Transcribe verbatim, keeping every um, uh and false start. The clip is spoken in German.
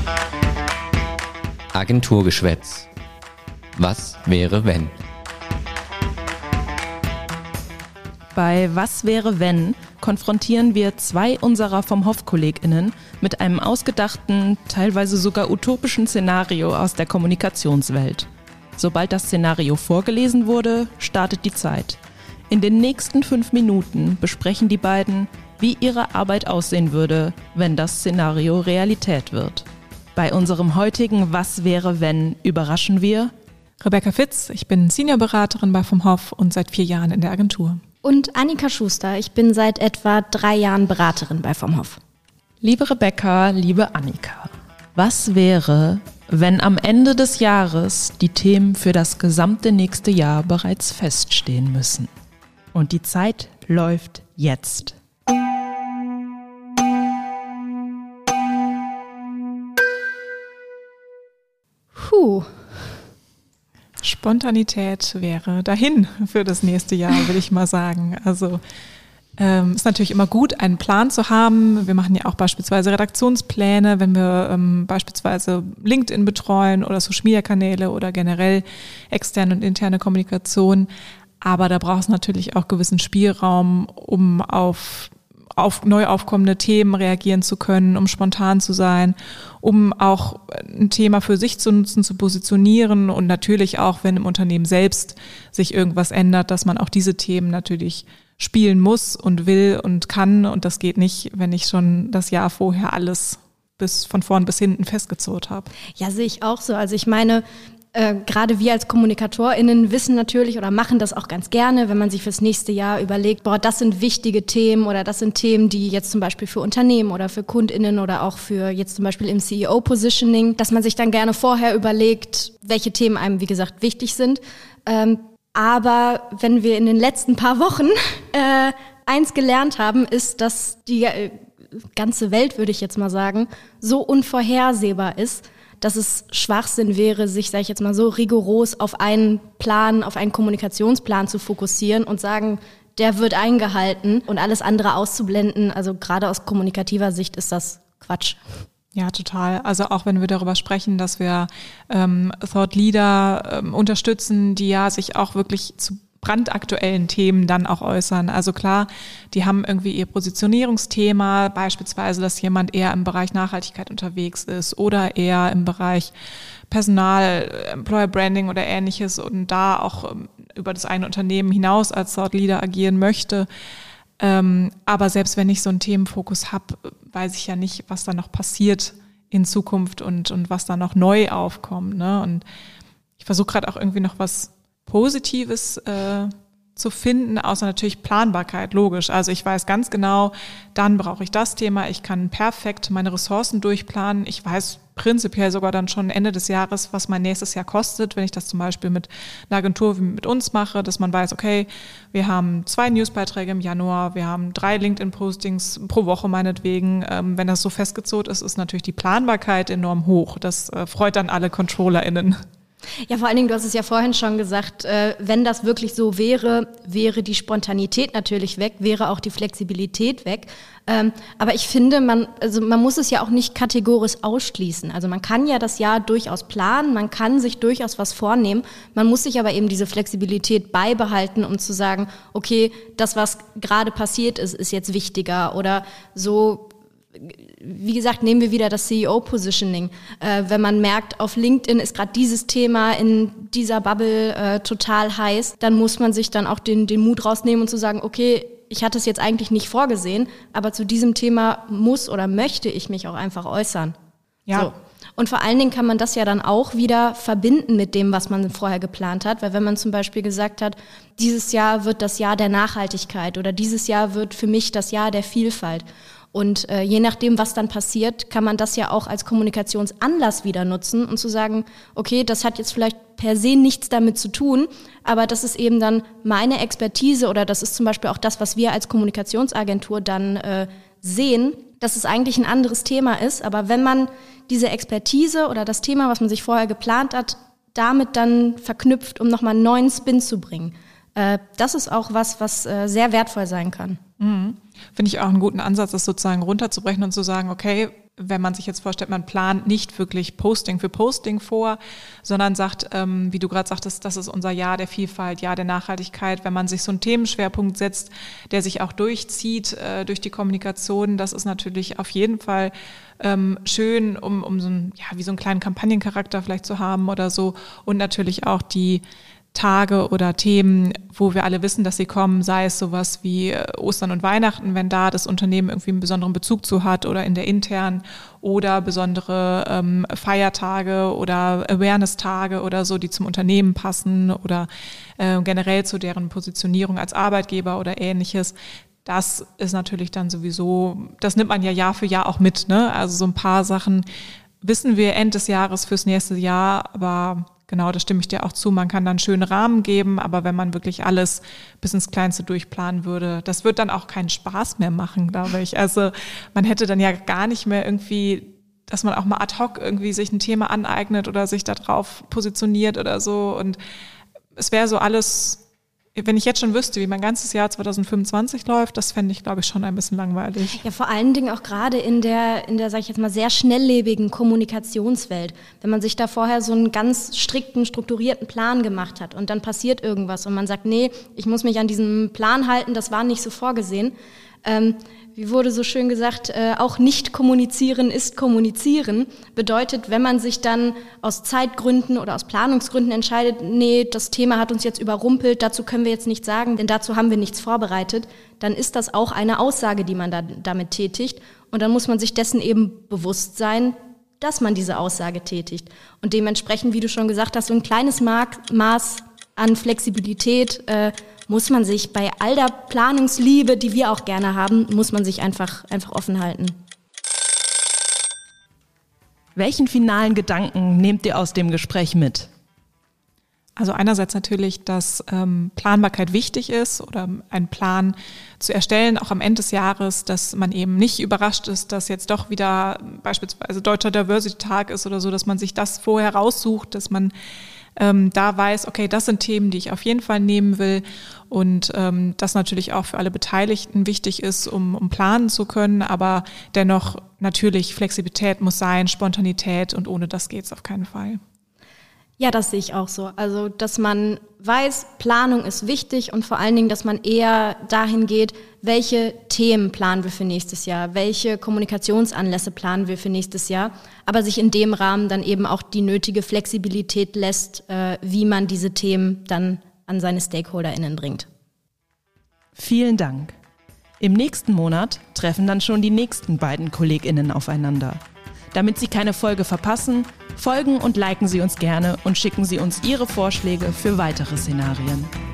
Agenturgeschwätz. Was wäre, wenn? Bei Was wäre, wenn konfrontieren wir zwei unserer vom Hoff-KollegInnen mit einem ausgedachten, teilweise sogar utopischen Szenario aus der Kommunikationswelt. Sobald das Szenario vorgelesen wurde, startet die Zeit. In den nächsten fünf Minuten besprechen die beiden, wie ihre Arbeit aussehen würde, wenn das Szenario Realität wird. Bei unserem heutigen Was wäre, wenn überraschen wir Rebecca Fitz, ich bin Seniorberaterin bei vom Hoff und seit vier Jahren in der Agentur. Und Annika Schuster, ich bin seit etwa drei Jahren Beraterin bei vom Hoff. Liebe Rebecca, liebe Annika, was wäre, wenn am Ende des Jahres die Themen für das gesamte nächste Jahr bereits feststehen müssen? Und die Zeit läuft jetzt. Puh. Spontanität wäre dahin für das nächste Jahr, würde ich mal sagen. Also ähm, ist natürlich immer gut, einen Plan zu haben. Wir machen ja auch beispielsweise Redaktionspläne, wenn wir ähm, beispielsweise LinkedIn betreuen oder Social-Media-Kanäle oder generell externe und interne Kommunikation. Aber da braucht es natürlich auch gewissen Spielraum, um auf auf neu aufkommende Themen reagieren zu können, um spontan zu sein, um auch ein Thema für sich zu nutzen, zu positionieren und natürlich auch, wenn im Unternehmen selbst sich irgendwas ändert, dass man auch diese Themen natürlich spielen muss und will und kann, und das geht nicht, wenn ich schon das Jahr vorher alles bis von vorn bis hinten festgezurrt habe. Ja, sehe ich auch so. Also ich meine, Äh, gerade wir als KommunikatorInnen wissen natürlich oder machen das auch ganz gerne, wenn man sich fürs nächste Jahr überlegt, boah, das sind wichtige Themen oder das sind Themen, die jetzt zum Beispiel für Unternehmen oder für KundInnen oder auch für jetzt zum Beispiel im C E O-Positioning, dass man sich dann gerne vorher überlegt, welche Themen einem, wie gesagt, wichtig sind. Ähm, aber wenn wir in den letzten paar Wochen äh, eins gelernt haben, ist, dass die äh, ganze Welt, würde ich jetzt mal sagen, so unvorhersehbar ist, dass es Schwachsinn wäre, sich, sage ich jetzt mal so, rigoros auf einen Plan, auf einen Kommunikationsplan zu fokussieren und sagen, der wird eingehalten und alles andere auszublenden. Also gerade aus kommunikativer Sicht ist das Quatsch. Ja, total. Also auch wenn wir darüber sprechen, dass wir ähm, Thought Leader ähm, unterstützen, die ja sich auch wirklich zu brandaktuellen Themen dann auch äußern. Also klar, die haben irgendwie ihr Positionierungsthema, beispielsweise, dass jemand eher im Bereich Nachhaltigkeit unterwegs ist oder eher im Bereich Personal, Employer Branding oder ähnliches und da auch über das eine Unternehmen hinaus als Thought Leader agieren möchte. Ähm, aber selbst wenn ich so einen Themenfokus habe, weiß ich ja nicht, was da noch passiert in Zukunft und, und was da noch neu aufkommt. Ne? Und ich versuche gerade auch irgendwie noch was Positives äh, zu finden, außer natürlich Planbarkeit, logisch. Also ich weiß ganz genau, dann brauche ich das Thema, ich kann perfekt meine Ressourcen durchplanen. Ich weiß prinzipiell sogar dann schon Ende des Jahres, was mein nächstes Jahr kostet, wenn ich das zum Beispiel mit einer Agentur wie mit uns mache, dass man weiß, okay, wir haben zwei Newsbeiträge im Januar, wir haben drei LinkedIn-Postings pro Woche meinetwegen. Ähm, wenn das so festgezurrt ist, ist natürlich die Planbarkeit enorm hoch. Das äh, freut dann alle ControllerInnen. Ja, vor allen Dingen, du hast es ja vorhin schon gesagt, äh, wenn das wirklich so wäre, wäre die Spontanität natürlich weg, wäre auch die Flexibilität weg. Ähm, aber ich finde, man, also man muss es ja auch nicht kategorisch ausschließen. Also man kann ja das Jahr durchaus planen, man kann sich durchaus was vornehmen. Man muss sich aber eben diese Flexibilität beibehalten, um zu sagen, okay, das, was gerade passiert ist, ist jetzt wichtiger oder so. Wie gesagt, nehmen wir wieder das C E O-Positioning. Äh, wenn man merkt, auf LinkedIn ist gerade dieses Thema in dieser Bubble äh, total heiß, dann muss man sich dann auch den, den Mut rausnehmen und zu sagen, okay, ich hatte es jetzt eigentlich nicht vorgesehen, aber zu diesem Thema muss oder möchte ich mich auch einfach äußern. Ja. So. Und vor allen Dingen kann man das ja dann auch wieder verbinden mit dem, was man vorher geplant hat. Weil wenn man zum Beispiel gesagt hat, dieses Jahr wird das Jahr der Nachhaltigkeit oder dieses Jahr wird für mich das Jahr der Vielfalt. Und äh, je nachdem, was dann passiert, kann man das ja auch als Kommunikationsanlass wieder nutzen und zu sagen, okay, das hat jetzt vielleicht per se nichts damit zu tun, aber das ist eben dann meine Expertise oder das ist zum Beispiel auch das, was wir als Kommunikationsagentur dann äh, sehen, dass es eigentlich ein anderes Thema ist. Aber wenn man diese Expertise oder das Thema, was man sich vorher geplant hat, damit dann verknüpft, um nochmal einen neuen Spin zu bringen, Äh, das ist auch was, was äh, sehr wertvoll sein kann. Mhm. Finde ich auch einen guten Ansatz, das sozusagen runterzubrechen und zu sagen, okay, wenn man sich jetzt vorstellt, man plant nicht wirklich Posting für Posting vor, sondern sagt, ähm, wie du gerade sagtest, das ist unser Jahr der Vielfalt, Jahr der Nachhaltigkeit. Wenn man sich so einen Themenschwerpunkt setzt, der sich auch durchzieht äh, durch die Kommunikation, das ist natürlich auf jeden Fall ähm, schön, um, um so ein, ja, wie so einen kleinen Kampagnencharakter vielleicht zu haben oder so. Und natürlich auch die Tage oder Themen, wo wir alle wissen, dass sie kommen, sei es sowas wie Ostern und Weihnachten, wenn da das Unternehmen irgendwie einen besonderen Bezug zu hat oder in der internen oder besondere ähm, Feiertage oder Awareness-Tage oder so, die zum Unternehmen passen oder äh, generell zu deren Positionierung als Arbeitgeber oder ähnliches. Das ist natürlich dann sowieso, das nimmt man ja Jahr für Jahr auch mit, ne? Also so ein paar Sachen wissen wir Ende des Jahres fürs nächste Jahr, aber genau, da stimme ich dir auch zu. Man kann dann schöne Rahmen geben, aber wenn man wirklich alles bis ins Kleinste durchplanen würde, das wird dann auch keinen Spaß mehr machen, glaube ich. Also man hätte dann ja gar nicht mehr irgendwie, dass man auch mal ad hoc irgendwie sich ein Thema aneignet oder sich da drauf positioniert oder so. Und es wäre so alles, wenn ich jetzt schon wüsste, wie mein ganzes Jahr zwanzig fünfundzwanzig läuft, das fände ich, glaube ich, schon ein bisschen langweilig. Ja, vor allen Dingen auch gerade in der, in der, sag ich jetzt mal, sehr schnelllebigen Kommunikationswelt. Wenn man sich da vorher so einen ganz strikten, strukturierten Plan gemacht hat und dann passiert irgendwas und man sagt, nee, ich muss mich an diesen Plan halten, das war nicht so vorgesehen. Ähm, wie wurde so schön gesagt, äh, auch nicht kommunizieren ist kommunizieren. Bedeutet, wenn man sich dann aus Zeitgründen oder aus Planungsgründen entscheidet, nee, das Thema hat uns jetzt überrumpelt, dazu können wir jetzt nichts sagen, denn dazu haben wir nichts vorbereitet, dann ist das auch eine Aussage, die man da, damit tätigt. Und dann muss man sich dessen eben bewusst sein, dass man diese Aussage tätigt. Und dementsprechend, wie du schon gesagt hast, so ein kleines Maß an Flexibilität äh, muss man sich bei all der Planungsliebe, die wir auch gerne haben, muss man sich einfach, einfach offen halten. Welchen finalen Gedanken nehmt ihr aus dem Gespräch mit? Also einerseits natürlich, dass ähm, Planbarkeit wichtig ist oder einen Plan zu erstellen, auch am Ende des Jahres, dass man eben nicht überrascht ist, dass jetzt doch wieder beispielsweise Deutscher Diversity-Tag ist oder so, dass man sich das vorher raussucht, dass man ähm, da weiß, okay, das sind Themen, die ich auf jeden Fall nehmen will und ähm, das natürlich auch für alle Beteiligten wichtig ist, um, um planen zu können, aber dennoch natürlich Flexibilität muss sein, Spontanität und ohne das geht's auf keinen Fall. Ja, das sehe ich auch so. Also, dass man weiß, Planung ist wichtig und vor allen Dingen, dass man eher dahin geht, welche Themen planen wir für nächstes Jahr, welche Kommunikationsanlässe planen wir für nächstes Jahr, aber sich in dem Rahmen dann eben auch die nötige Flexibilität lässt, äh, wie man diese Themen dann an seine StakeholderInnen bringt. Vielen Dank. Im nächsten Monat treffen dann schon die nächsten beiden KollegInnen aufeinander. Damit Sie keine Folge verpassen, folgen und liken Sie uns gerne und schicken Sie uns Ihre Vorschläge für weitere Szenarien.